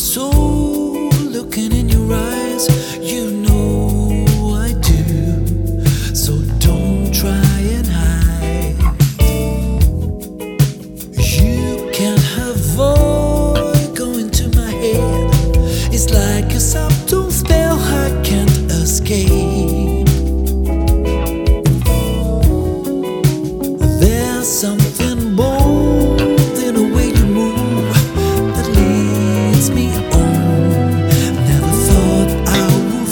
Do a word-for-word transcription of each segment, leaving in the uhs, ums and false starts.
So looking in your eyes, you know I do. So don't try and hide. You can't avoid going to my head. It's like a subtle spell I can't escape. There's something bold in the way you move that leads me on. Never thought I would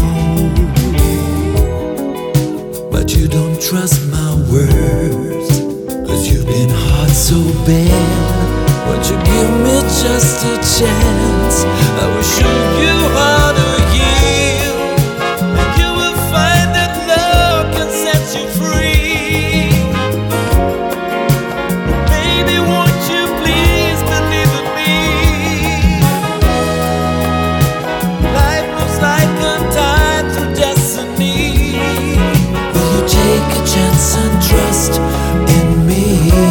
fall, but you don't trust my words, 'cause you've been hurt so bad. Won't you give me just a chance? I will show you how to heal, and you will find that love can set you free. Baby, won't you please believe in me? Life looks like a tide through destiny. Will you take a chance and trust in me?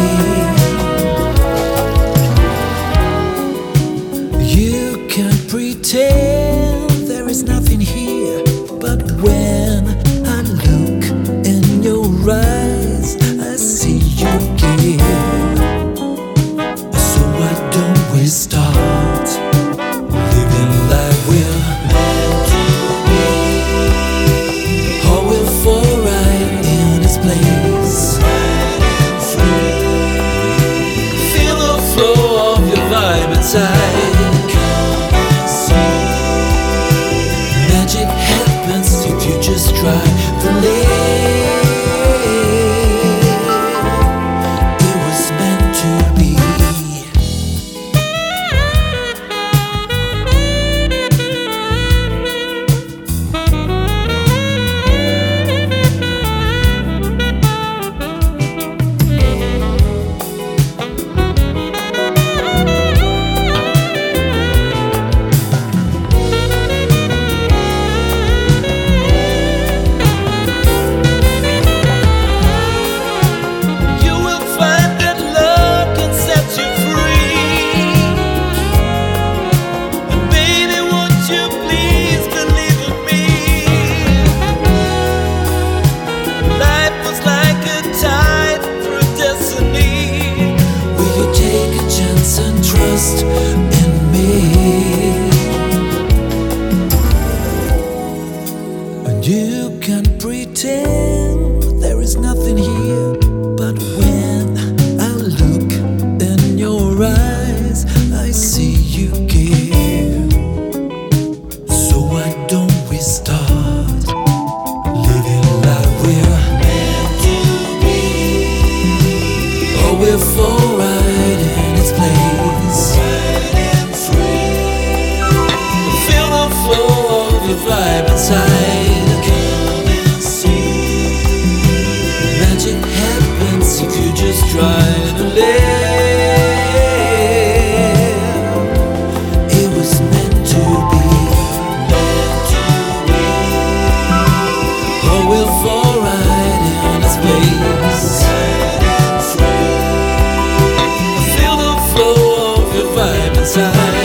You can't pretend there is nothing here, but when I look in your eyes, I see you care. So why don't we start living like we're meant to be? All will fall right in its place. Feel the flow of your vibe inside. Magic happens if you just try to live. It was meant to be. Trust in me. And you can pretend there is nothing here, but when I look in your eyes, I see you care. So why don't we start living like we're meant to be? Oh, we're for right in its place. Vibe inside. Come and see. Magic happens if you just try to live. It was meant to be. Meant to be. Oh, we'll fall right in its place. Feel the flow of your vibe inside.